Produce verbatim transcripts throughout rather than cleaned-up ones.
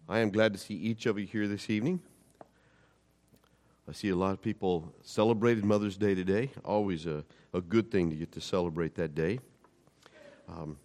I am glad to see each of you here this evening. I see a lot of people celebrated Mother's Day today. Always a, a good thing to get to celebrate that day. Um,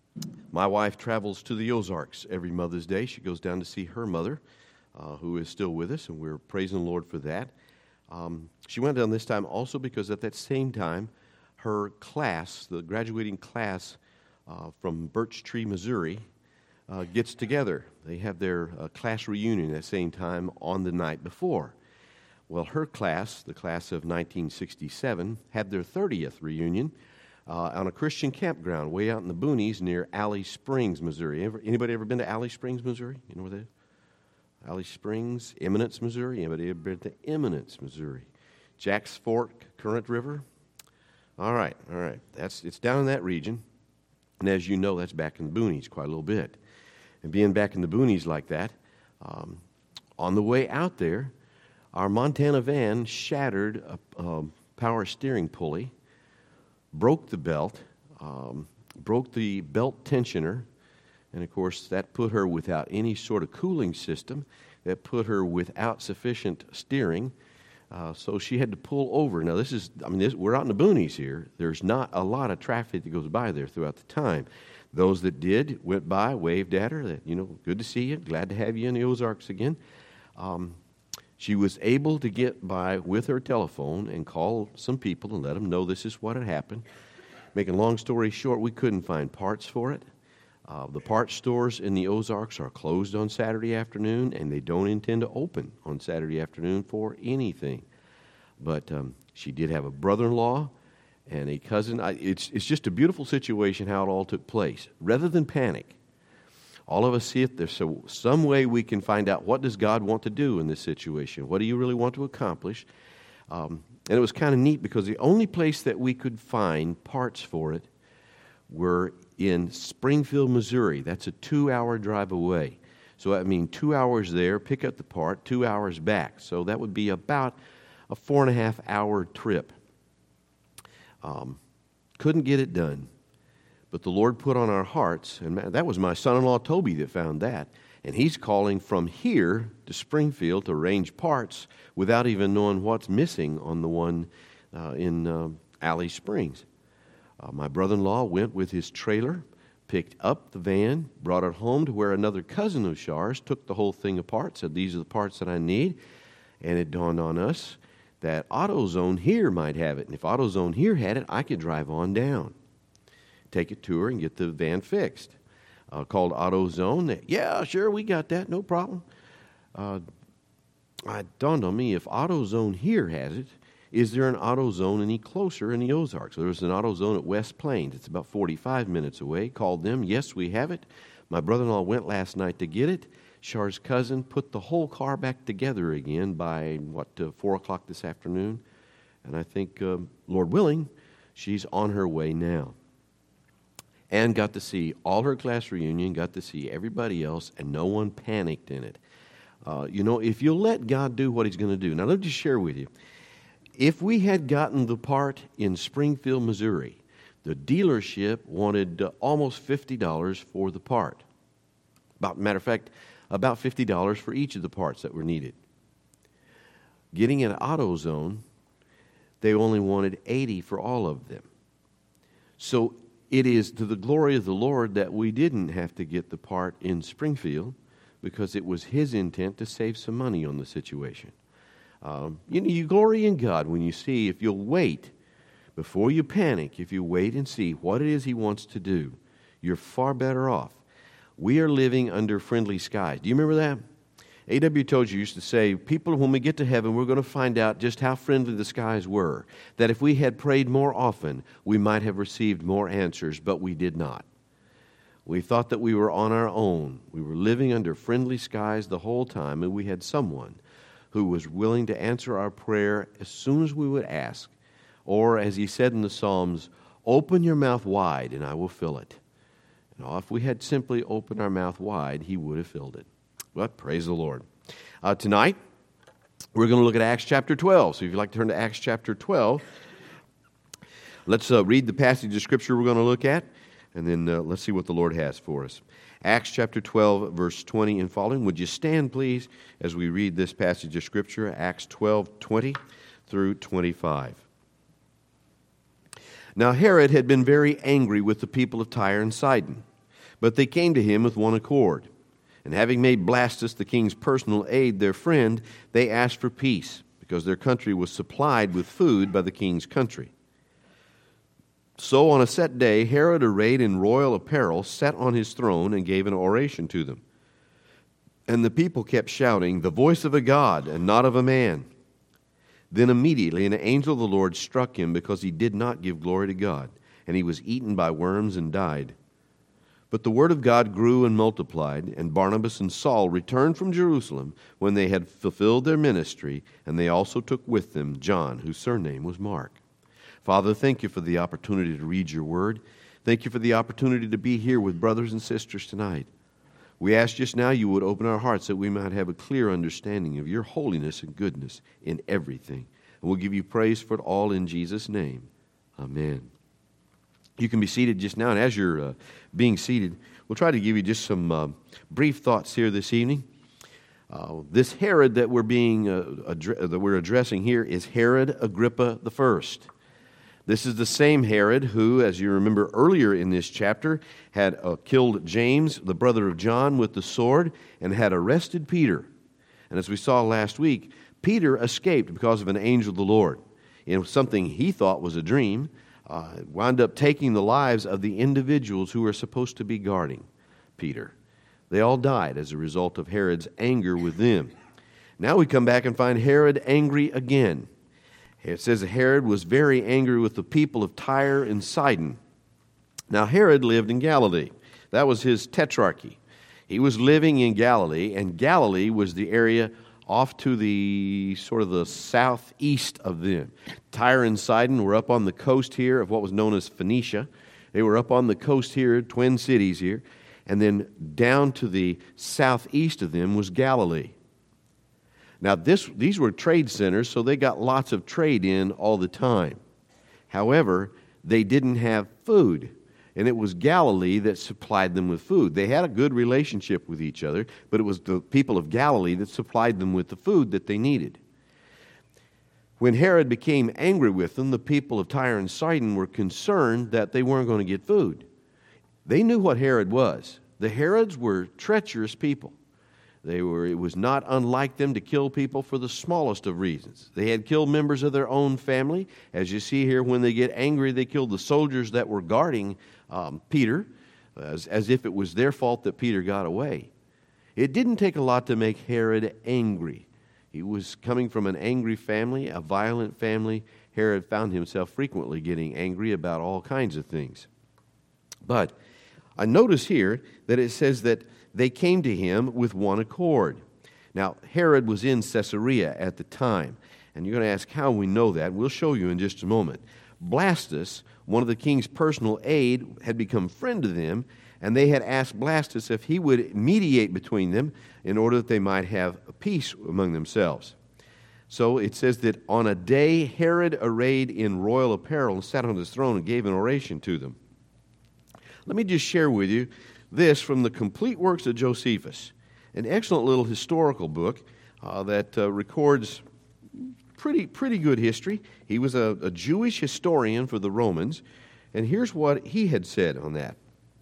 my wife travels to the Ozarks every Mother's Day. She goes down to see her mother, uh, who is still with us, and we're praising the Lord for that. Um, she went down this time also because at that same time, her class, the graduating class uh, from Birch Tree, Missouri, uh, gets together. They have their uh, class reunion at the same time on the night before. Well, her class, the class of nineteen sixty-seven, had their thirtieth reunion uh, on a Christian campground way out in the boonies near Alley Springs, Missouri. Ever, anybody ever been to Alley Springs, Missouri? You know where that is? Alley Springs, Eminence, Missouri. Anybody ever been to Eminence, Missouri? Jack's Fork, Current River. All right, all right. That's it's down in that region, and as you know, that's back in the boonies quite a little bit. And being back in the boonies like that, um, on the way out there, our Montana van shattered a, a power steering pulley, broke the belt, um, broke the belt tensioner, and of course that put her without any sort of cooling system. That put her without sufficient steering, uh, so she had to pull over. Now this is, I mean, this, we're out in the boonies here. There's not a lot of traffic that goes by there throughout the time. Those that did went by, waved at her, that, you know, good to see you, glad to have you in the Ozarks again. Um, She was able to get by with her telephone and call some people and let them know this is what had happened. Making a long story short, we couldn't find parts for it. Uh, the parts stores in the Ozarks are closed on Saturday afternoon, and they don't intend to open on Saturday afternoon for anything. But um, she did have a brother-in-law and a cousin. I, it's, it's just a beautiful situation how it all took place. Rather than panic, all of us see if there's so, some way we can find out what does God want to do in this situation. What do you really want to accomplish? Um, and it was kind of neat because the only place that we could find parts for it were in Springfield, Missouri. That's a two-hour drive away. So I mean two hours there, pick up the part, two hours back. So that would be about a four-and-a-half-hour trip. Um, couldn't get it done. But the Lord put on our hearts, and that was my son-in-law Toby that found that, and he's calling from here to Springfield to arrange parts without even knowing what's missing on the one uh, in uh, Alley Springs. Uh, my brother-in-law went with his trailer, picked up the van, brought it home to where another cousin of Shar's took the whole thing apart, said these are the parts that I need, and it dawned on us that AutoZone here might have it, and if AutoZone here had it, I could drive on down. Take it to her and get the van fixed. Uh, called AutoZone. Yeah, sure, we got that, no problem. Uh, it dawned on me, if AutoZone here has it, is there an AutoZone any closer in the Ozarks? So there's an AutoZone at West Plains. It's about forty-five minutes away. Called them. Yes, we have it. My brother-in-law went last night to get it. Char's cousin put the whole car back together again by, what, uh, four o'clock this afternoon. And I think, uh, Lord willing, she's on her way now. And got to see all her class reunion, got to see everybody else, and no one panicked in it. Uh, you know, if you'll let God do what He's going to do. Now, let me just share with you. If we had gotten the part in Springfield, Missouri, the dealership wanted uh, almost fifty dollars for the part. About, matter of fact, about fifty dollars for each of the parts that were needed. Getting an AutoZone, they only wanted eighty dollars for all of them. So it is to the glory of the Lord that we didn't have to get the part in Springfield because it was His intent to save some money on the situation. Um, you know, you glory in God when you see, if you'll wait, before you panic, if you wait and see what it is He wants to do, you're far better off. We are living under friendly skies. Do you remember that? A W Tozer used to say, people, when we get to heaven, we're going to find out just how friendly the skies were. That if we had prayed more often, we might have received more answers, but we did not. We thought that we were on our own. We were living under friendly skies the whole time, and we had someone who was willing to answer our prayer as soon as we would ask. Or, as he said in the Psalms, open your mouth wide, and I will fill it. And if we had simply opened our mouth wide, He would have filled it. But praise the Lord. Uh, tonight, we're going to look at Acts chapter twelve. So if you'd like to turn to Acts chapter twelve, let's uh, read the passage of Scripture we're going to look at, and then uh, let's see what the Lord has for us. Acts chapter twelve, verse twenty and following. Would you stand, please, as we read this passage of Scripture, Acts twelve, twenty through twenty-five. Now Herod had been very angry with the people of Tyre and Sidon, but they came to him with one accord. And having made Blastus, the king's personal aide, their friend, they asked for peace, because their country was supplied with food by the king's country. So on a set day, Herod, arrayed in royal apparel, sat on his throne and gave an oration to them. And the people kept shouting, "The voice of a God, and not of a man." Then immediately an angel of the Lord struck him, because he did not give glory to God, and he was eaten by worms and died. But the word of God grew and multiplied, and Barnabas and Saul returned from Jerusalem when they had fulfilled their ministry, and they also took with them John, whose surname was Mark. Father, thank you for the opportunity to read your word. Thank you for the opportunity to be here with brothers and sisters tonight. We ask just now you would open our hearts that we might have a clear understanding of your holiness and goodness in everything. And we'll give you praise for it all in Jesus' name. Amen. You can be seated just now, and as you're uh, being seated, we'll try to give you just some uh, brief thoughts here this evening. Uh, this Herod that we're being uh, addre- that we're addressing here is Herod Agrippa the First. This is the same Herod who, as you remember earlier in this chapter, had uh, killed James, the brother of John, with the sword, and had arrested Peter. And as we saw last week, Peter escaped because of an angel of the Lord in something he thought was a dream. Uh, wound up taking the lives of the individuals who were supposed to be guarding Peter. They all died as a result of Herod's anger with them. Now we come back and find Herod angry again. It says that Herod was very angry with the people of Tyre and Sidon. Now Herod lived in Galilee. That was his tetrarchy. He was living in Galilee, and Galilee was the area off to the sort of the southeast of them. Tyre and Sidon were up on the coast here of what was known as Phoenicia. They were up on the coast here, twin cities here. And then down to the southeast of them was Galilee. Now this, these were trade centers, so they got lots of trade in all the time. However, they didn't have food. And it was Galilee that supplied them with food. They had a good relationship with each other, but it was the people of Galilee that supplied them with the food that they needed. When Herod became angry with them, the people of Tyre and Sidon were concerned that they weren't going to get food. They knew what Herod was. The Herods were treacherous people. They were, it was not unlike them to kill people for the smallest of reasons. They had killed members of their own family. As you see here, when they get angry, they killed the soldiers that were guarding um, Peter, as, as if it was their fault that Peter got away. It didn't take a lot to make Herod angry. He was coming from an angry family, a violent family. Herod found himself frequently getting angry about all kinds of things. But I notice here that it says that they came to him with one accord. Now, Herod was in Caesarea at the time, and you're going to ask how we know that. We'll show you in just a moment. Blastus, one of the king's personal aide, had become friend to them, and they had asked Blastus if he would mediate between them in order that they might have peace among themselves. So it says that on a day Herod, arrayed in royal apparel, sat on his throne and gave an oration to them. Let me just share with you this from the Complete Works of Josephus, an excellent little historical book uh, that uh, records pretty pretty good history. He was a, a Jewish historian for the Romans, and here's what he had said on that.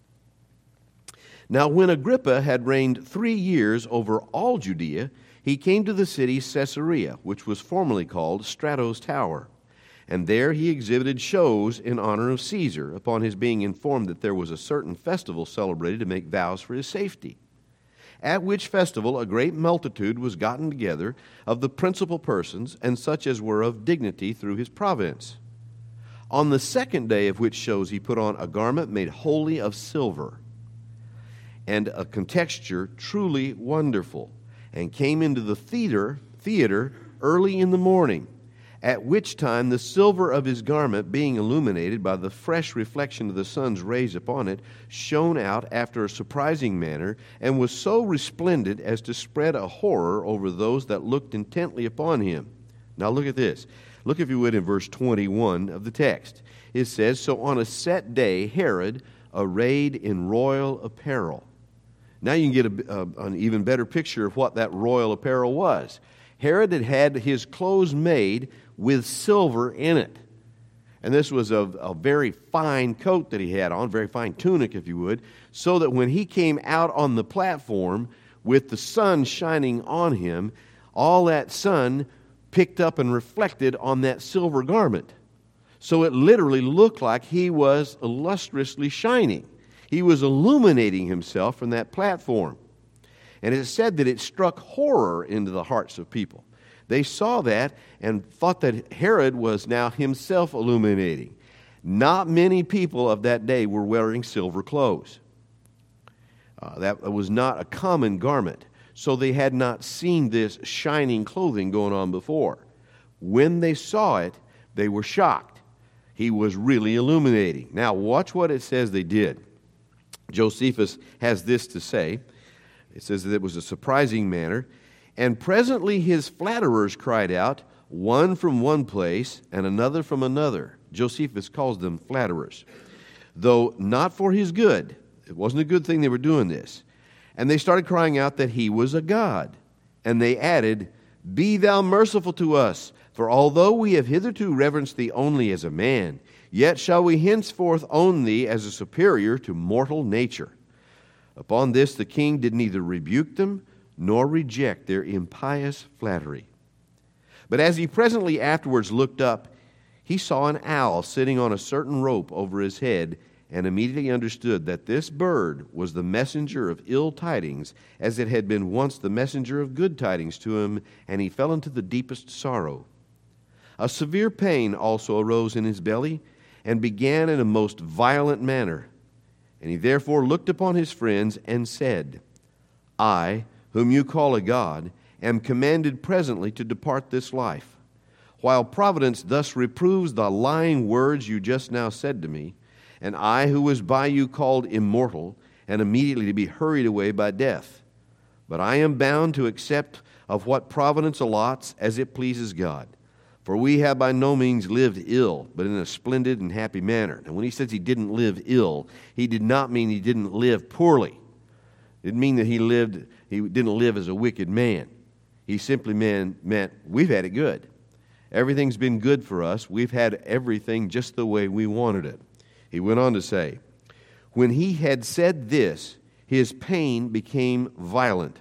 Now, when Agrippa had reigned three years over all Judea, he came to the city Caesarea, which was formerly called Strato's Tower. And there he exhibited shows in honor of Caesar, upon his being informed that there was a certain festival celebrated to make vows for his safety. At which festival a great multitude was gotten together of the principal persons, and such as were of dignity through his province. On the second day of which shows he put on a garment made wholly of silver, and a contexture truly wonderful, and came into the theater, theater early in the morning, at which time the silver of his garment, being illuminated by the fresh reflection of the sun's rays upon it, shone out after a surprising manner, and was so resplendent as to spread a horror over those that looked intently upon him. Now look at this. Look, if you would, in verse twenty-one of the text. It says, "So on a set day Herod, arrayed in royal apparel." Now you can get a, a, an even better picture of what that royal apparel was. Herod had had his clothes made with silver in it. And this was a, a very fine coat that he had on, very fine tunic, if you would, so that when he came out on the platform with the sun shining on him, all that sun picked up and reflected on that silver garment. So it literally looked like he was illustriously shining. He was illuminating himself from that platform. And it is said that it struck horror into the hearts of people. They saw that and thought that Herod was now himself illuminating. Not many people of that day were wearing silver clothes. Uh, that was not a common garment. So they had not seen this shining clothing going on before. When they saw it, they were shocked. He was really illuminating. Now watch what it says they did. Josephus has this to say. It says that it was a surprising manner. And presently his flatterers cried out, one from one place and another from another. Josephus calls them flatterers. Though not for his good. It wasn't a good thing they were doing this. And they started crying out that he was a god. And they added, be thou merciful to us, for although we have hitherto reverenced thee only as a man, yet shall we henceforth own thee as a superior to mortal nature. Upon this the king did neither rebuke them, nor reject their impious flattery. But as he presently afterwards looked up, he saw an owl sitting on a certain rope over his head, and immediately understood that this bird was the messenger of ill tidings, as it had been once the messenger of good tidings to him, and he fell into the deepest sorrow. A severe pain also arose in his belly, and began in a most violent manner. And he therefore looked upon his friends, and said, I, whom you call a god, am commanded presently to depart this life. While providence thus reproves the lying words you just now said to me, and I, who was by you called immortal, and immediately to be hurried away by death. But I am bound to accept of what providence allots as it pleases God. For we have by no means lived ill, but in a splendid and happy manner. And when he says he didn't live ill, he did not mean he didn't live poorly. It didn't mean that he lived, he didn't live as a wicked man. He simply meant, meant we've had it good. Everything's been good for us. We've had everything just the way we wanted it. He went on to say, when he had said this, his pain became violent.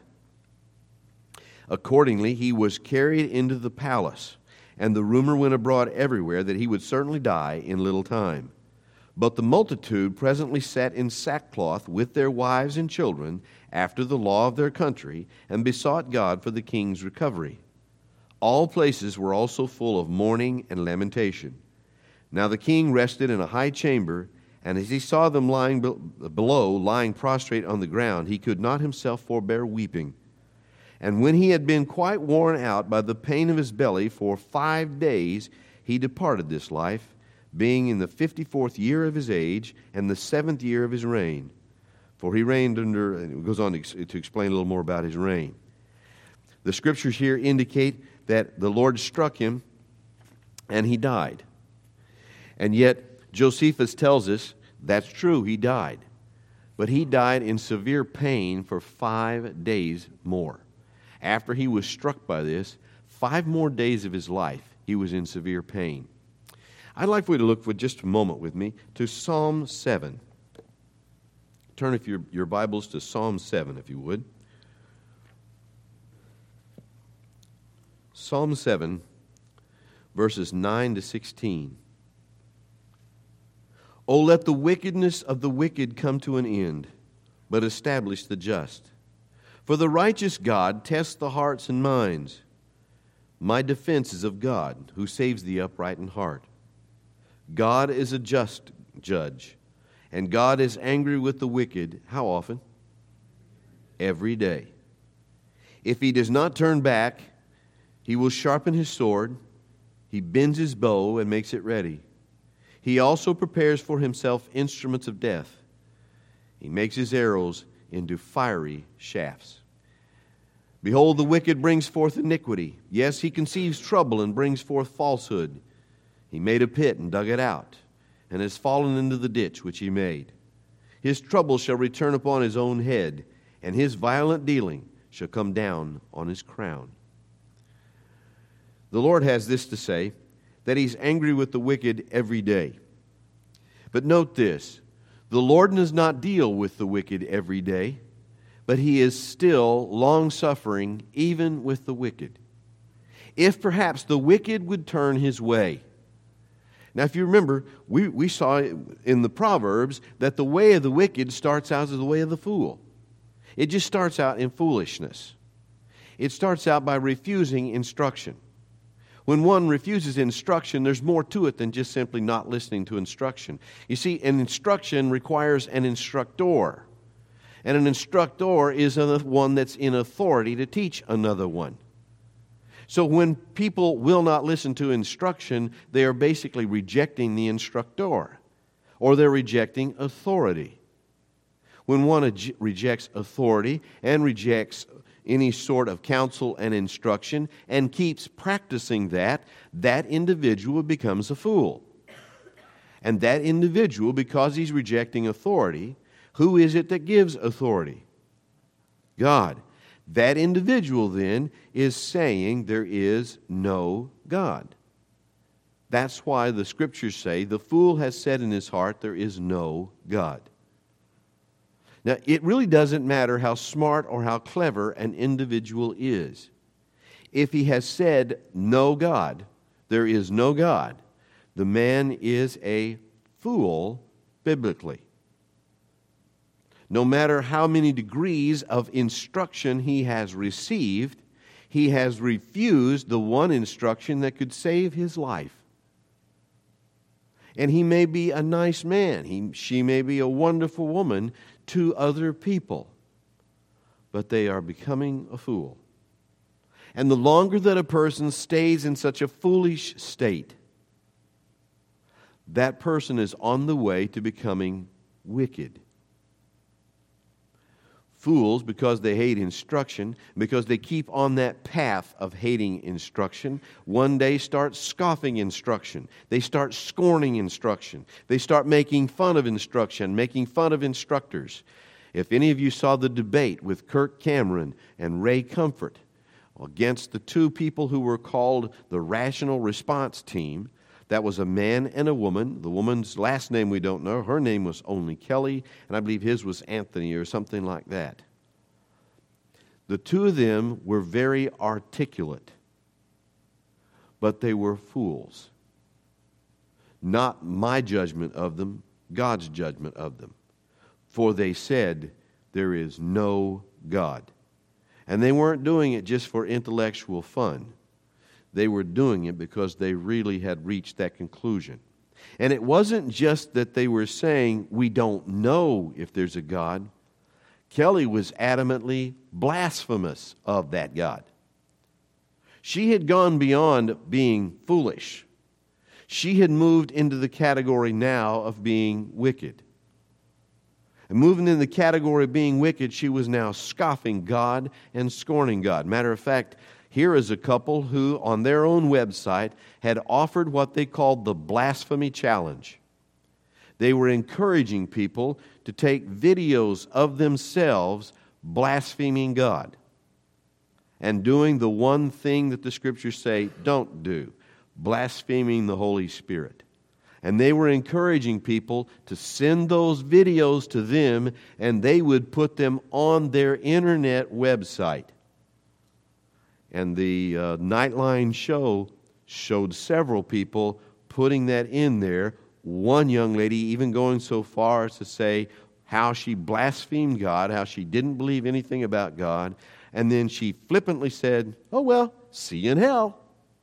Accordingly, he was carried into the palace, and the rumor went abroad everywhere that he would certainly die in little time. But the multitude presently sat in sackcloth with their wives and children after the law of their country, and besought God for the king's recovery. All places were also full of mourning and lamentation. Now the king rested in a high chamber, and as he saw them lying be- below, lying prostrate on the ground, he could not himself forbear weeping. And when he had been quite worn out by the pain of his belly for five days, he departed this life, being in the fifty-fourth year of his age, and the seventh year of his reign. For he reigned under, and it goes on to, to explain a little more about his reign. The scriptures here indicate that the Lord struck him, and he died. And yet, Josephus tells us that's true, he died. But he died in severe pain for five days more. After he was struck by this, five more days of his life, he was in severe pain. I'd like for you to look for just a moment with me to Psalm seven. Turn if your, your Bibles to Psalm seven, if you would. Psalm seven, verses nine to sixteen. O let the wickedness of the wicked come to an end, but establish the just. For the righteous God tests the hearts and minds. My defense is of God, who saves the upright in heart. God is a just judge, and God is angry with the wicked. How often? Every day. If he does not turn back, he will sharpen his sword. He bends his bow and makes it ready. He also prepares for himself instruments of death. He makes his arrows into fiery shafts. Behold, the wicked brings forth iniquity. Yes, he conceives trouble and brings forth falsehood. He made a pit and dug it out, and has fallen into the ditch which he made. His trouble shall return upon his own head, and his violent dealing shall come down on his crown. The Lord has this to say, that he's angry with the wicked every day. But note this, the Lord does not deal with the wicked every day, but he is still long-suffering even with the wicked. If perhaps the wicked would turn his way. Now, if you remember, we, we saw in the Proverbs that the way of the wicked starts out as the way of the fool. It just starts out in foolishness. It starts out by refusing instruction. When one refuses instruction, there's more to it than just simply not listening to instruction. You see, an instruction requires an instructor. And an instructor is one that's in authority to teach another one. So when people will not listen to instruction, they are basically rejecting the instructor, or they're rejecting authority. When one rejects authority and rejects any sort of counsel and instruction and keeps practicing that, that individual becomes a fool. And that individual, because he's rejecting authority, who is it that gives authority? God. That individual then is saying there is no God. That's why the Scriptures say the fool has said in his heart there is no God. Now, it really doesn't matter how smart or how clever an individual is. If he has said no God, there is no God, the man is a fool biblically. No matter how many degrees of instruction he has received, he has refused the one instruction that could save his life. And he may be a nice man. He, she may be a wonderful woman to other people. But they are becoming a fool. And the longer that a person stays in such a foolish state, that person is on the way to becoming wicked. Fools, because they hate instruction, because they keep on that path of hating instruction, one day start scoffing instruction. They start scorning instruction. They start making fun of instruction, making fun of instructors. If any of you saw the debate with Kirk Cameron and Ray Comfort against the two people who were called the Rational Response Team, that was a man and a woman. The woman's last name we don't know. Her name was only Kelly, and I believe his was Anthony or something like that. The two of them were very articulate, but they were fools. Not my judgment of them, God's judgment of them. For they said, there is no God. And they weren't doing it just for intellectual fun. They were doing it because they really had reached that conclusion. And it wasn't just that they were saying, we don't know if there's a God. Kelly was adamantly blasphemous of that God. She had gone beyond being foolish. She had moved into the category now of being wicked. And moving in the category of being wicked, she was now scoffing God and scorning God. Matter of fact, here is a couple who, on their own website, had offered what they called the Blasphemy Challenge. They were encouraging people to take videos of themselves blaspheming God and doing the one thing that the Scriptures say don't do, blaspheming the Holy Spirit. And they were encouraging people to send those videos to them, and they would put them on their internet website. And the uh, Nightline show showed several people putting that in there. One young lady even going so far as to say how she blasphemed God, how she didn't believe anything about God, and then she flippantly said, oh well, see you in hell.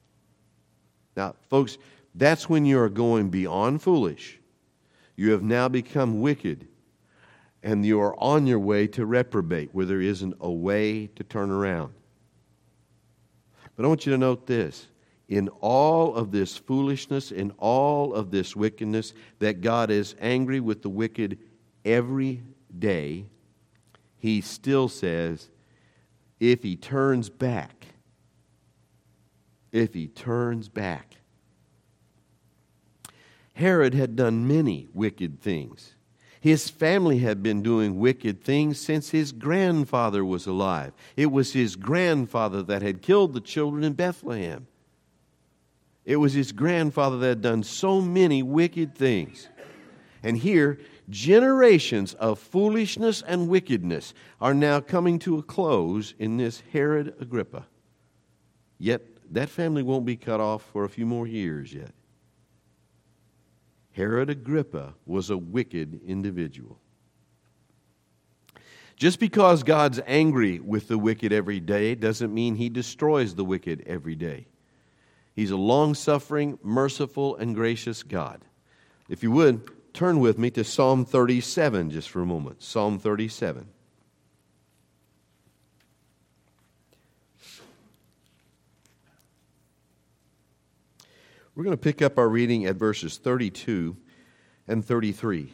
Now, folks, that's when you are going beyond foolish. You have now become wicked, and you are on your way to reprobate, where there isn't a way to turn around. But I want you to note this. In all of this foolishness, in all of this wickedness, that God is angry with the wicked every day, He still says, if he turns back, if he turns back. Herod had done many wicked things. His family had been doing wicked things since his grandfather was alive. It was his grandfather that had killed the children in Bethlehem. It was his grandfather that had done so many wicked things. And here, generations of foolishness and wickedness are now coming to a close in this Herod Agrippa. Yet, that family won't be cut off for a few more years yet. Herod Agrippa was a wicked individual. Just because God's angry with the wicked every day doesn't mean He destroys the wicked every day. He's a long-suffering, merciful, and gracious God. If you would, turn with me to Psalm thirty-seven just for a moment. Psalm thirty-seven. We're going to pick up our reading at verses thirty-two and thirty-three.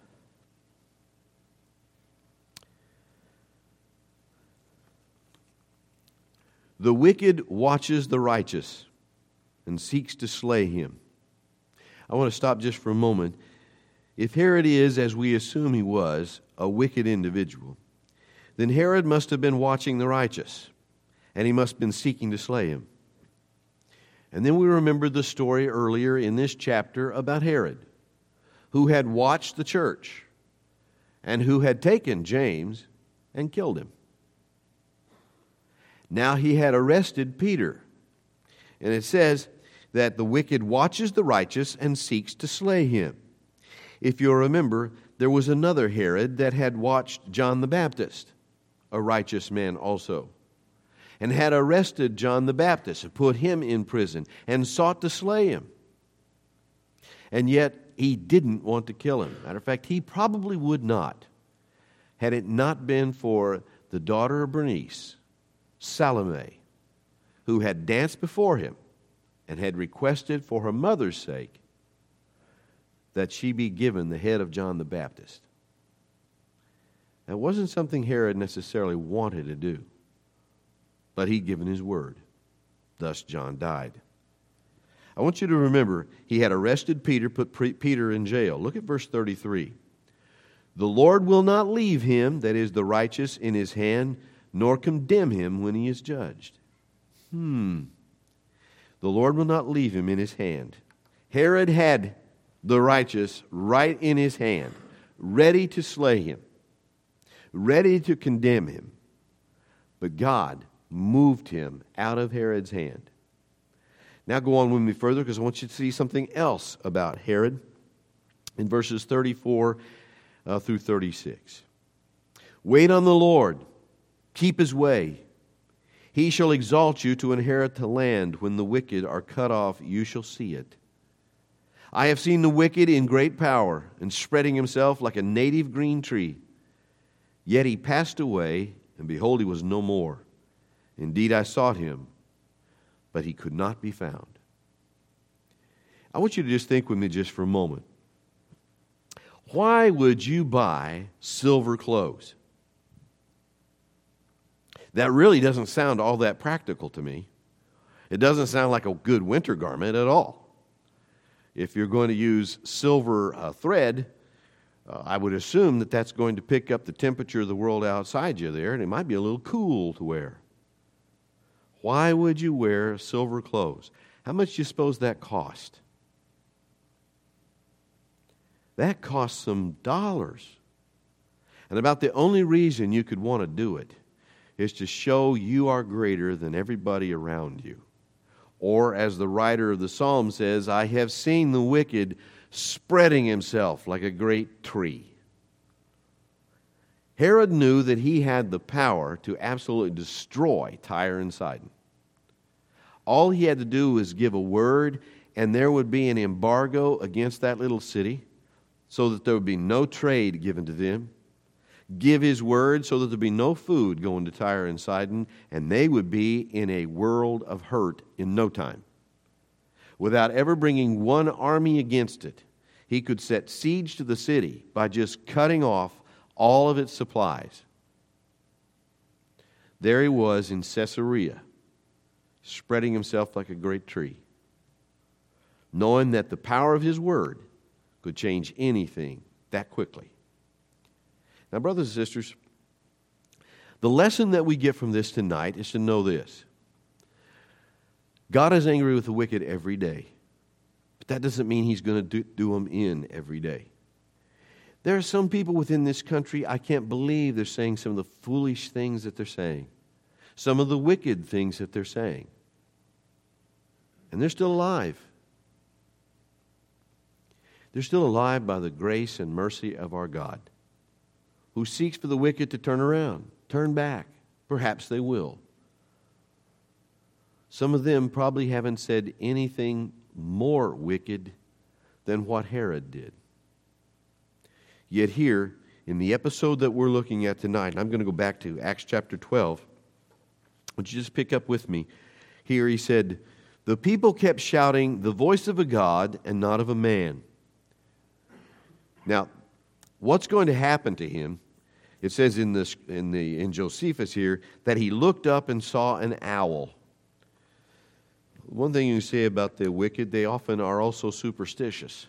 The wicked watches the righteous and seeks to slay him. I want to stop just for a moment. If Herod is, as we assume he was, a wicked individual, then Herod must have been watching the righteous, and he must have been seeking to slay him. And then we remember the story earlier in this chapter about Herod, who had watched the church and who had taken James and killed him. Now he had arrested Peter. And it says that the wicked watches the righteous and seeks to slay him. If you'll remember, there was another Herod that had watched John the Baptist, a righteous man also, and had arrested John the Baptist and put him in prison and sought to slay him. And yet he didn't want to kill him. Matter of fact, he probably would not, had it not been for the daughter of Bernice, Salome, who had danced before him and had requested for her mother's sake that she be given the head of John the Baptist. That wasn't something Herod necessarily wanted to do, but he'd given his word. Thus John died. I want you to remember, he had arrested Peter, put Peter in jail. Look at verse thirty-three. The Lord will not leave him, that is the righteous, in his hand, nor condemn him when he is judged. Hmm. The Lord will not leave him in his hand. Herod had the righteous right in his hand, ready to slay him, ready to condemn him. But God moved him out of Herod's hand. Now go on with me further, because I want you to see something else about Herod in verses thirty-four uh, through thirty-six. Wait on the Lord, keep his way. He shall exalt you to inherit the land. When the wicked are cut off, you shall see it. I have seen the wicked in great power and spreading himself like a native green tree. Yet he passed away, and behold, he was no more. Indeed, I sought him, but he could not be found. I want you to just think with me just for a moment. Why would you buy silver clothes? That really doesn't sound all that practical to me. It doesn't sound like a good winter garment at all. If you're going to use silver uh, thread, uh, I would assume that that's going to pick up the temperature of the world outside you there, and it might be a little cool to wear. Why would you wear silver clothes? How much do you suppose that cost? That cost some dollars. And about the only reason you could want to do it is to show you are greater than everybody around you. Or, as the writer of the psalm says, I have seen the wicked spreading himself like a great tree. Herod knew that he had the power to absolutely destroy Tyre and Sidon. All he had to do was give a word, and there would be an embargo against that little city so that there would be no trade given to them. Give his word so that there would be no food going to Tyre and Sidon, and they would be in a world of hurt in no time. Without ever bringing one army against it, he could set siege to the city by just cutting off all of its supplies. There he was in Caesarea, spreading himself like a great tree, knowing that the power of his word could change anything that quickly. Now, brothers and sisters, the lesson that we get from this tonight is to know this. God is angry with the wicked every day. But that doesn't mean He's going to do, do them in every day. There are some people within this country, I can't believe they're saying some of the foolish things that they're saying. Some of the wicked things that they're saying. And they're still alive. They're still alive by the grace and mercy of our God, who seeks for the wicked to turn around, turn back. Perhaps they will. Some of them probably haven't said anything more wicked than what Herod did. Yet here, in the episode that we're looking at tonight, and I'm going to go back to Acts chapter twelve. Would you just pick up with me? Here he said, the people kept shouting, the voice of a God and not of a man. Now, what's going to happen to him? It says in this in the in Josephus here that he looked up and saw an owl. One thing you say about the wicked, they often are also superstitious.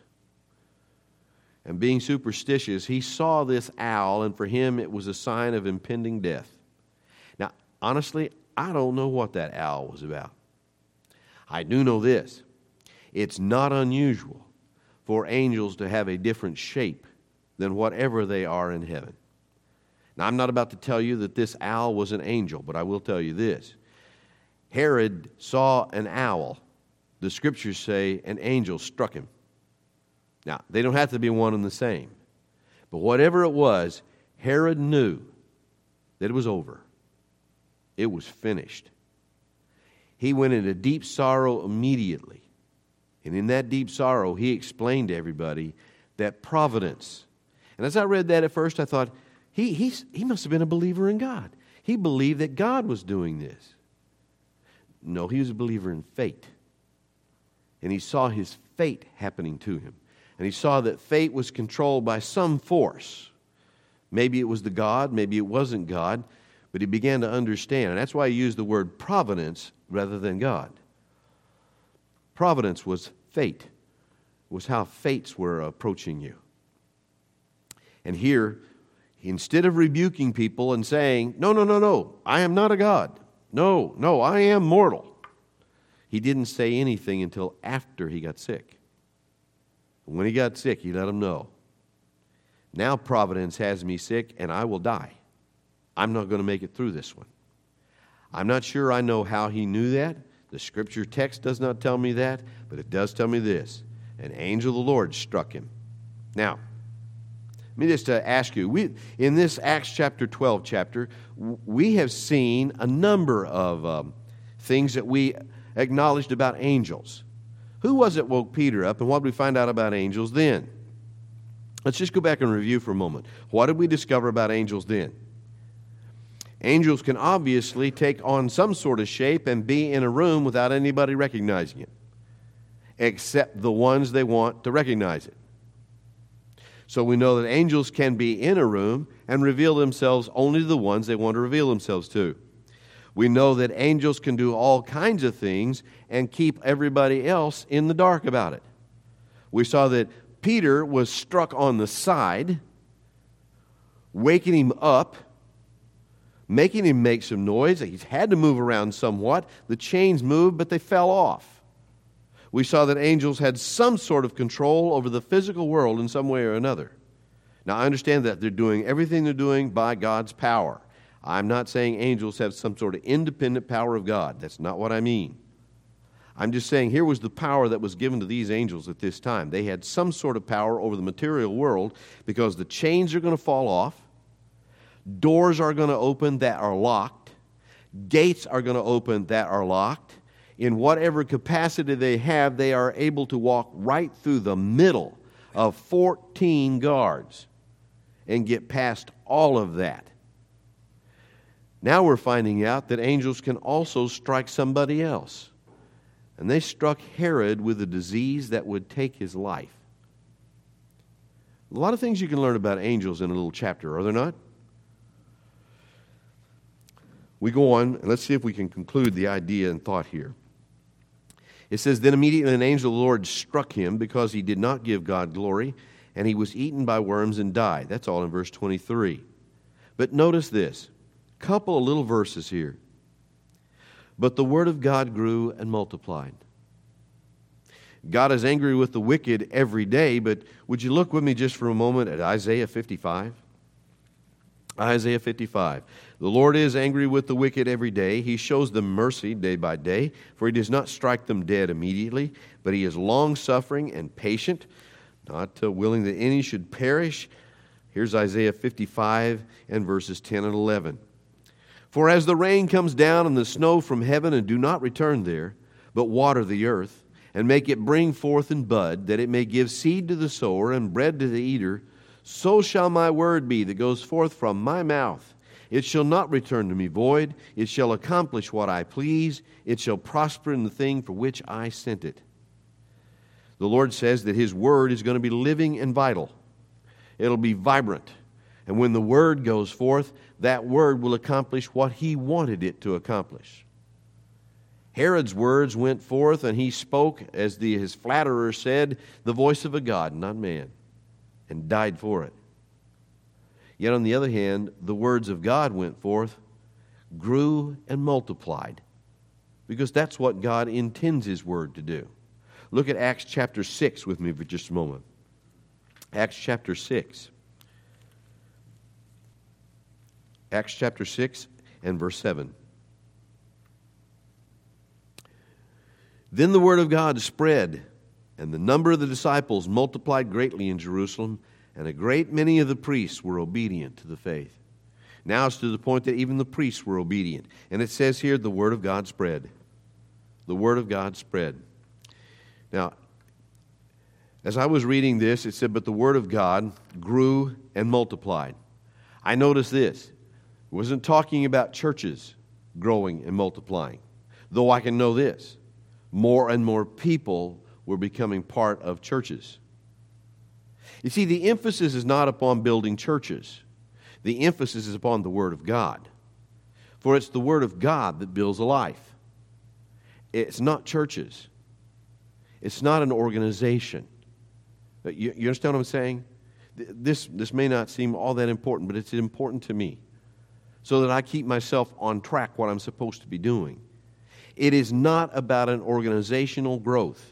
And being superstitious, he saw this owl, and for him it was a sign of impending death. Now, honestly, I don't know what that owl was about. I do know this. It's not unusual for angels to have a different shape than whatever they are in heaven. Now, I'm not about to tell you that this owl was an angel, but I will tell you this. Herod saw an owl. The scriptures say an angel struck him. Now, they don't have to be one and the same. But whatever it was, Herod knew that it was over. It was finished. He went into deep sorrow immediately. And in that deep sorrow, he explained to everybody that providence. And as I read that at first, I thought, he, he's, he must have been a believer in God. He believed that God was doing this. No, he was a believer in fate. And he saw his fate happening to him. And he saw that fate was controlled by some force. Maybe it was the God, maybe it wasn't God, but he began to understand. And that's why he used the word providence rather than God. Providence was fate, was how fates were approaching you. And here, instead of rebuking people and saying, no, no, no, no, I am not a God. No, no, I am mortal. He didn't say anything until after he got sick. When he got sick, he let them know. Now providence has me sick and I will die. I'm not going to make it through this one. I'm not sure I know how he knew that. The scripture text does not tell me that, but it does tell me this. An angel of the Lord struck him. Now, let me just uh, ask you, we, in this Acts chapter twelve chapter, we have seen a number of um, things that we acknowledged about angels. Who was it woke Peter up, and what did we find out about angels then? Let's just go back and review for a moment. What did we discover about angels then? Angels can obviously take on some sort of shape and be in a room without anybody recognizing it, except the ones they want to recognize it. So we know that angels can be in a room and reveal themselves only to the ones they want to reveal themselves to. We know that angels can do all kinds of things and keep everybody else in the dark about it. We saw that Peter was struck on the side, waking him up, making him make some noise. He's had to move around somewhat. The chains moved, but they fell off. We saw that angels had some sort of control over the physical world in some way or another. Now, I understand that they're doing everything they're doing by God's power. I'm not saying angels have some sort of independent power of God. That's not what I mean. I'm just saying here was the power that was given to these angels at this time. They had some sort of power over the material world because the chains are going to fall off, doors are going to open that are locked, gates are going to open that are locked. In whatever capacity they have, they are able to walk right through the middle of fourteen guards and get past all of that. Now we're finding out that angels can also strike somebody else. And they struck Herod with a disease that would take his life. A lot of things you can learn about angels in a little chapter, are there not? We go on, and let's see if we can conclude the idea and thought here. It says, then immediately an angel of the Lord struck him because he did not give God glory, and he was eaten by worms and died. That's all in verse twenty-three. But notice this, couple of little verses here. But the word of God grew and multiplied. God is angry with the wicked every day, but would you look with me just for a moment at Isaiah fifty-five? Isaiah fifty-five. The Lord is angry with the wicked every day. He shows them mercy day by day, for He does not strike them dead immediately, but He is long-suffering and patient, not uh, willing that any should perish. Here's Isaiah fifty-five and verses ten and eleven. For as the rain comes down and the snow from heaven and do not return there, but water the earth, and make it bring forth and bud, that it may give seed to the sower and bread to the eater, so shall my word be that goes forth from my mouth. It shall not return to me void. It shall accomplish what I please. It shall prosper in the thing for which I sent it. The Lord says that His word is going to be living and vital. It'll be vibrant. And when the word goes forth, that word will accomplish what He wanted it to accomplish. Herod's words went forth, and he spoke, as the, his flatterer said, the voice of a God, not man, and died for it. Yet on the other hand, the words of God went forth, grew and multiplied, because that's what God intends His word to do. Look at Acts chapter six with me for just a moment. Acts chapter six. Acts chapter six and verse seven. Then the word of God spread, and the number of the disciples multiplied greatly in Jerusalem, and a great many of the priests were obedient to the faith. Now it's to the point that even the priests were obedient. And it says here, the word of God spread. The word of God spread. Now, as I was reading this, it said, but the word of God grew and multiplied. I noticed this. It wasn't talking about churches growing and multiplying. Though I can know this. More and more people were becoming part of churches. You see, the emphasis is not upon building churches. The emphasis is upon the Word of God. For it's the Word of God that builds a life. It's not churches. It's not an organization. You, you understand what I'm saying? This, this may not seem all that important, but it's important to me, so that I keep myself on track what I'm supposed to be doing. It is not about an organizational growth.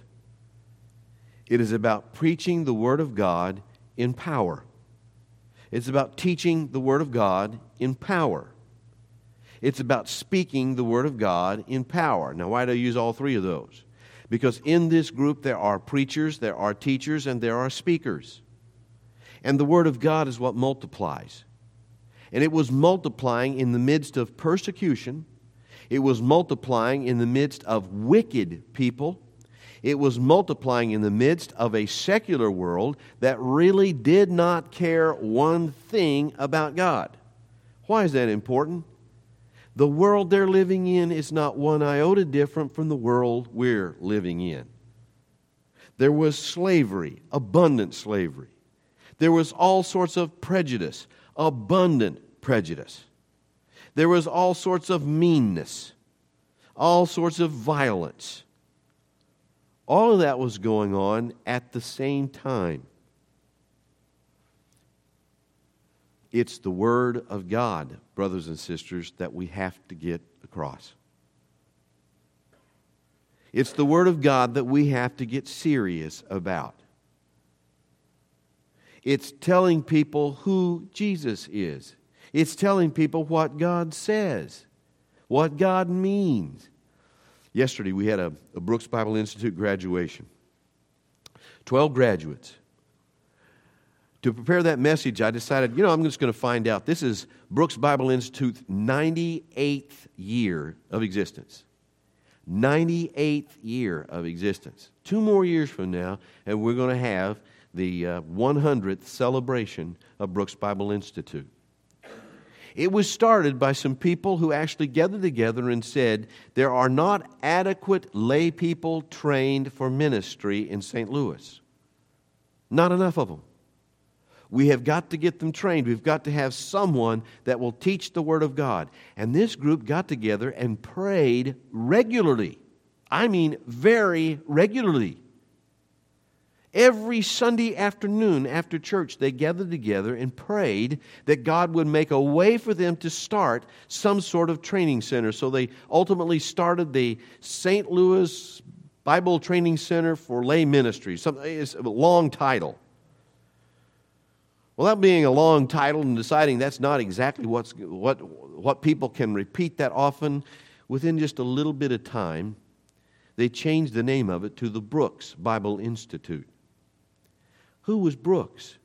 It is about preaching the Word of God in power. It's about teaching the Word of God in power. It's about speaking the Word of God in power. Now, why do I use all three of those? Because in this group there are preachers, there are teachers, and there are speakers. And the Word of God is what multiplies. And it was multiplying in the midst of persecution. It was multiplying in the midst of wicked people. It was multiplying in the midst of a secular world that really did not care one thing about God. Why is that important? The world they're living in is not one iota different from the world we're living in. There was slavery, abundant slavery. There was all sorts of prejudice, abundant prejudice. There was all sorts of meanness, all sorts of violence. All of that was going on at the same time. It's the Word of God, brothers and sisters, that we have to get across. It's the Word of God that we have to get serious about. It's telling people who Jesus is. It's telling people what God says, what God means. Yesterday we had a, a Brooks Bible Institute graduation. Twelve graduates. To prepare that message, I decided, you know, I'm just going to find out. This is Brooks Bible Institute's ninety-eighth year of existence. ninety-eighth year of existence. Two more years from now, and we're going to have the uh, one hundredth celebration of Brooks Bible Institute. It was started by some people who actually gathered together and said, there are not adequate lay people trained for ministry in Saint Louis. Not enough of them. We have got to get them trained. We've got to have someone that will teach the Word of God. And this group got together and prayed regularly. I mean, very regularly. Every Sunday afternoon after church, they gathered together and prayed that God would make a way for them to start some sort of training center. So they ultimately started the Saint Louis Bible Training Center for Lay Ministry. It's a long title. Well, that being a long title and deciding that's not exactly what's, what, what people can repeat that often, within just a little bit of time, they changed the name of it to the Brooks Bible Institute. Who was Brooks?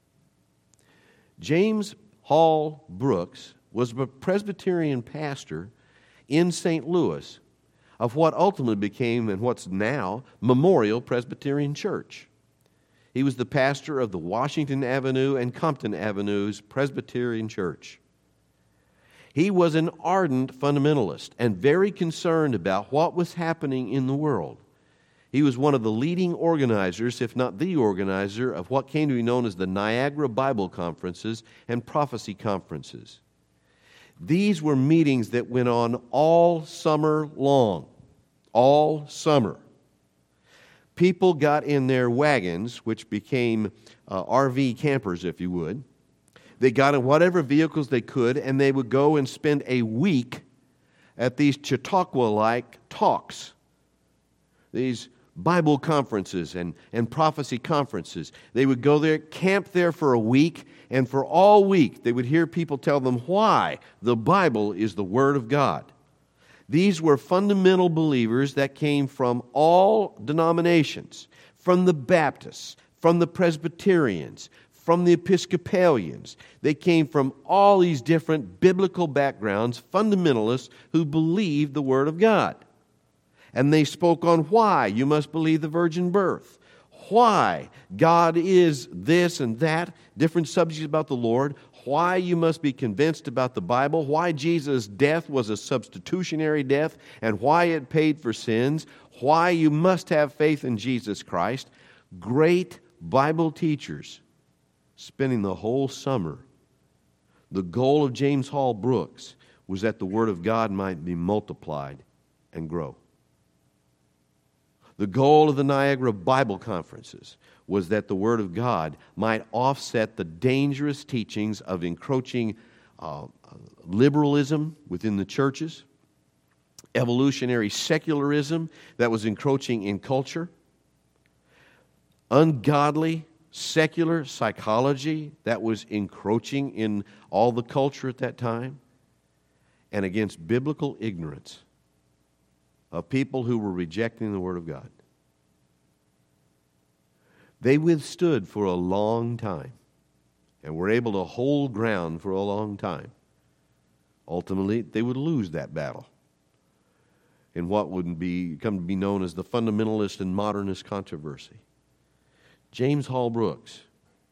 James Hall Brooks was a Presbyterian pastor in Saint Louis of what ultimately became and what's now Memorial Presbyterian Church. He was the pastor of the Washington Avenue and Compton Avenues Presbyterian Church. He was an ardent fundamentalist and very concerned about what was happening in the world. He was one of the leading organizers, if not the organizer, of what came to be known as the Niagara Bible Conferences and Prophecy Conferences. These were meetings that went on all summer long, all summer. People got in their wagons, which became uh, R V campers, if you would. They got in whatever vehicles they could, and they would go and spend a week at these Chautauqua-like talks, these Bible conferences and, and prophecy conferences. They would go there, camp there for a week, and for all week they would hear people tell them why the Bible is the Word of God. These were fundamental believers that came from all denominations, from the Baptists, from the Presbyterians, from the Episcopalians. They came from all these different biblical backgrounds, fundamentalists who believed the Word of God. And they spoke on why you must believe the virgin birth, why God is this and that, different subjects about the Lord, why you must be convinced about the Bible, why Jesus' death was a substitutionary death, and why it paid for sins, why you must have faith in Jesus Christ. Great Bible teachers spending the whole summer. The goal of James Hall Brooks was that the Word of God might be multiplied and grow. The goal of the Niagara Bible Conferences was that the Word of God might offset the dangerous teachings of encroaching uh, liberalism within the churches, evolutionary secularism that was encroaching in culture, ungodly secular psychology that was encroaching in all the culture at that time, and against biblical ignorance of people who were rejecting the Word of God. They withstood for a long time and were able to hold ground for a long time. Ultimately, they would lose that battle in what would be, come to be known as the fundamentalist and modernist controversy. James Hall Brooks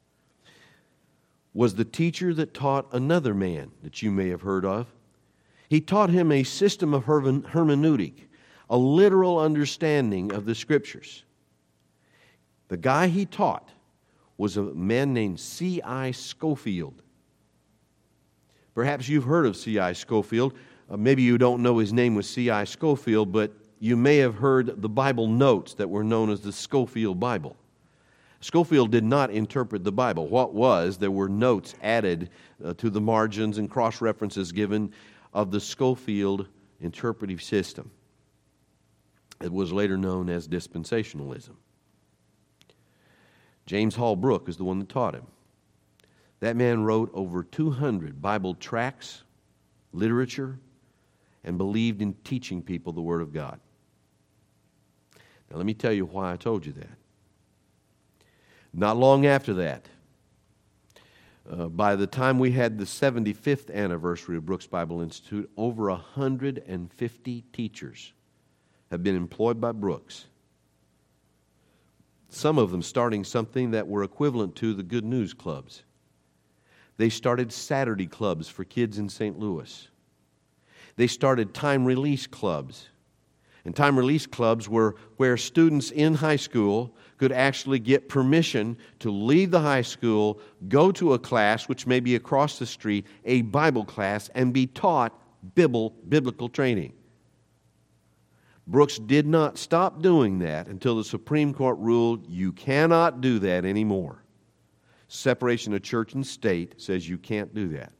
was the teacher that taught another man that you may have heard of. He taught him a system of hermeneutic, a literal understanding of the Scriptures. The guy he taught was a man named C I Scofield. Perhaps you've heard of C I Scofield. Uh, maybe you don't know his name was C I Scofield, but you may have heard the Bible notes that were known as the Scofield Bible. Scofield did not interpret the Bible. What was, there were notes added uh, to the margins and cross-references given of the Scofield interpretive system. It was later known as dispensationalism. James Hall Brooks is the one that taught him. That man wrote over two hundred Bible tracts, literature, and believed in teaching people the Word of God. Now let me tell you why I told you that. Not long after that, uh, by the time we had the seventy-fifth anniversary of Brooks Bible Institute, over one hundred fifty teachers have been employed by Brooks. Some of them starting something that were equivalent to the Good News Clubs. They started Saturday clubs for kids in Saint Louis. They started time release clubs. And time release clubs were where students in high school could actually get permission to leave the high school, go to a class, which may be across the street, a Bible class, and be taught biblical training. Brooks did not stop doing that until the Supreme Court ruled you cannot do that anymore. Separation of church and state says you can't do that.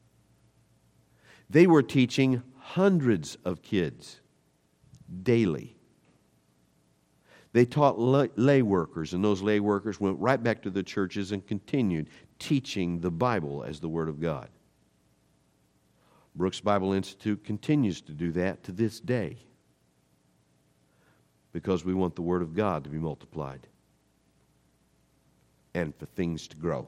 They were teaching hundreds of kids daily. They taught lay, lay workers, and those lay workers went right back to the churches and continued teaching the Bible as the Word of God. Brooks Bible Institute continues to do that to this day because we want the Word of God to be multiplied and for things to grow.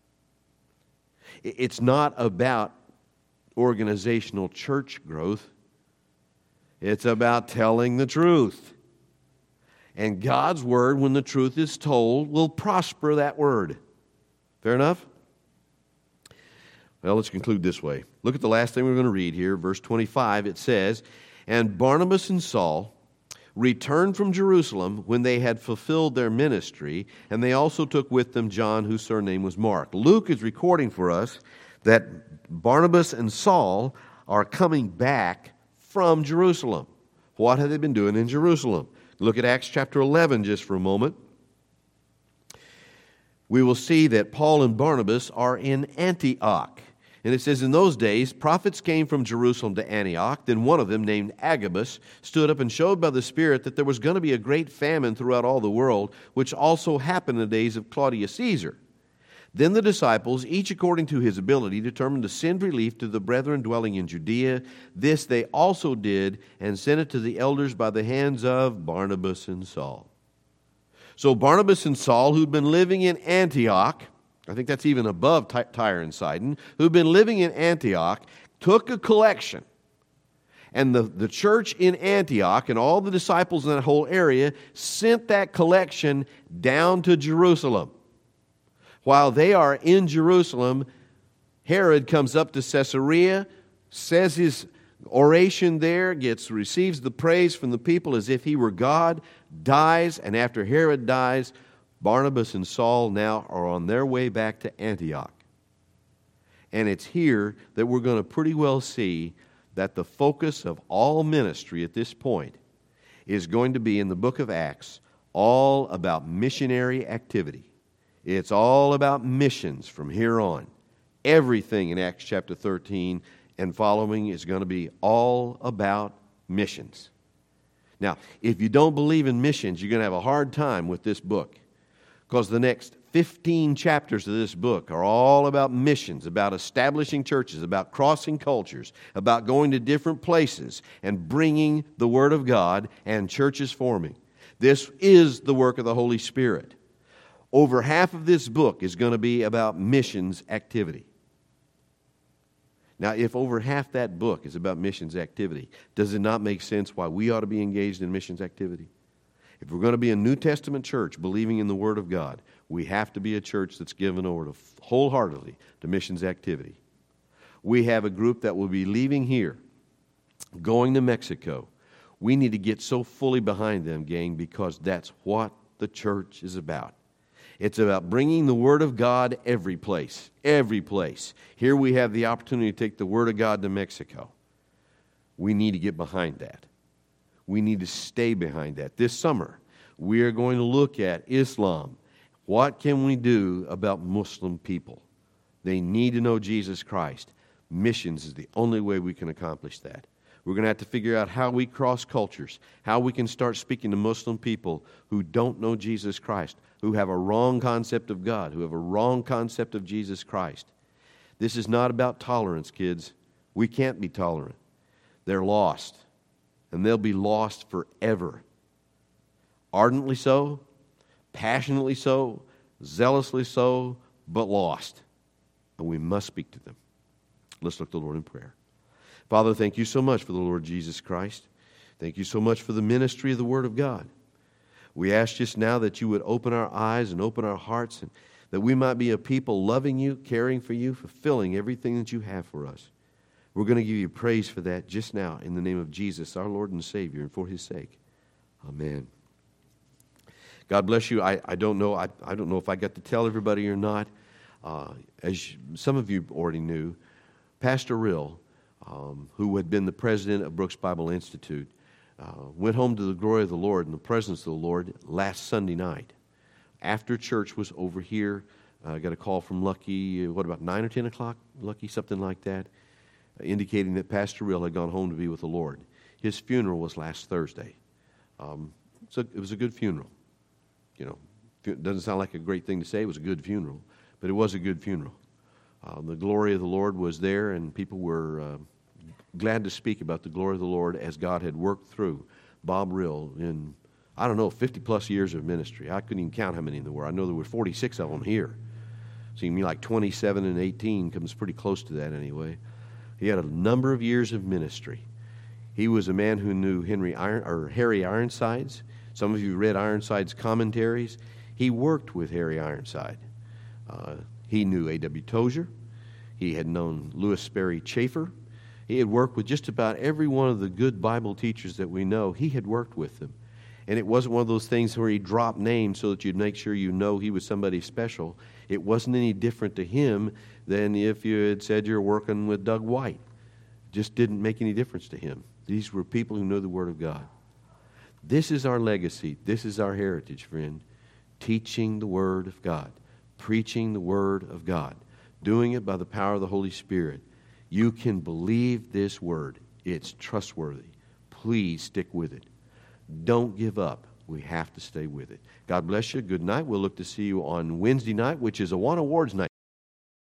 It's not about organizational church growth. It's about telling the truth. And God's Word, when the truth is told, will prosper that Word. Fair enough? Well, let's conclude this way. Look at the last thing we're going to read here, verse twenty-five. It says, "And Barnabas and Saul returned from Jerusalem when they had fulfilled their ministry, and they also took with them John, whose surname was Mark." Luke is recording for us that Barnabas and Saul are coming back from Jerusalem. What had they been doing in Jerusalem? Look at Acts chapter eleven just for a moment. We will see that Paul and Barnabas are in Antioch. And it says, "In those days, prophets came from Jerusalem to Antioch. Then one of them, named Agabus, stood up and showed by the Spirit that there was going to be a great famine throughout all the world, which also happened in the days of Claudius Caesar. Then the disciples, each according to his ability, determined to send relief to the brethren dwelling in Judea. This they also did, and sent it to the elders by the hands of Barnabas and Saul." So Barnabas and Saul, who'd been living in Antioch, I think that's even above Tyre and Sidon, who'd been living in Antioch, took a collection. And the, the church in Antioch and all the disciples in that whole area sent that collection down to Jerusalem. While they are in Jerusalem, Herod comes up to Caesarea, says his oration there, gets receives the praise from the people as if he were God, dies, and after Herod dies, Barnabas and Saul now are on their way back to Antioch. And it's here that we're going to pretty well see that the focus of all ministry at this point is going to be in the book of Acts, all about missionary activity. It's all about missions from here on. Everything in Acts chapter thirteen and following is going to be all about missions. Now, if you don't believe in missions, you're going to have a hard time with this book, because the next fifteen chapters of this book are all about missions, about establishing churches, about crossing cultures, about going to different places and bringing the Word of God and churches forming. This is the work of the Holy Spirit. Over half of this book is going to be about missions activity. Now, if over half that book is about missions activity, does it not make sense why we ought to be engaged in missions activity? If we're going to be a New Testament church believing in the Word of God, we have to be a church that's given over to, wholeheartedly to missions activity. We have a group that will be leaving here, going to Mexico. We need to get so fully behind them, gang, because that's what the church is about. It's about bringing the Word of God every place, every place. Here we have the opportunity to take the Word of God to Mexico. We need to get behind that. We need to stay behind that. This summer, we are going to look at Islam. What can we do about Muslim people? They need to know Jesus Christ. Missions is the only way we can accomplish that. We're going to have to figure out how we cross cultures, how we can start speaking to Muslim people who don't know Jesus Christ, who have a wrong concept of God, who have a wrong concept of Jesus Christ. This is not about tolerance, kids. We can't be tolerant. They're lost, and they'll be lost forever. Ardently so, passionately so, zealously so, but lost. And we must speak to them. Let's look to the Lord in prayer. Father, thank you so much for the Lord Jesus Christ. Thank you so much for the ministry of the Word of God. We ask just now that you would open our eyes and open our hearts, and that we might be a people loving you, caring for you, fulfilling everything that you have for us. We're going to give you praise for that just now in the name of Jesus, our Lord and Savior, and for His sake. Amen. God bless you. I, I don't know. I, I don't know if I got to tell everybody or not. Uh, as some of you already knew, Pastor Rill, um, who had been the president of Brooks Bible Institute, Uh, went home to the glory of the Lord and the presence of the Lord last Sunday night. After church was over here, I uh, got a call from Lucky, uh, what, about nine or ten o'clock, Lucky, something like that, uh, indicating that Pastor Real had gone home to be with the Lord. His funeral was last Thursday. Um, so it was a good funeral. You know, it doesn't sound like a great thing to say. It was a good funeral, but it was a good funeral. Uh, the glory of the Lord was there, and people were uh, glad to speak about the glory of the Lord as God had worked through Bob Rill in, I don't know, fifty-plus years of ministry. I couldn't even count how many there were. I know there were forty-six of them here. Seemed to me like twenty-seven and eighteen comes pretty close to that anyway. He had a number of years of ministry. He was a man who knew Henry Iron, or Harry Ironsides. Some of you read Ironside's commentaries. He worked with Harry Ironside. Uh, he knew A W Tozier. He had known Louis Sperry Chafer. He had worked with just about every one of the good Bible teachers that we know. He had worked with them. And it wasn't one of those things where he dropped names so that you'd make sure you know he was somebody special. It wasn't any different to him than if you had said you're working with Doug White. It just didn't make any difference to him. These were people who know the Word of God. This is our legacy. This is our heritage, friend. Teaching the Word of God. Preaching the Word of God. Doing it by the power of the Holy Spirit. You can believe this Word. It's trustworthy. Please stick with it. Don't give up. We have to stay with it. God bless you. Good night. We'll look to see you on Wednesday night, which is Awana Awards night.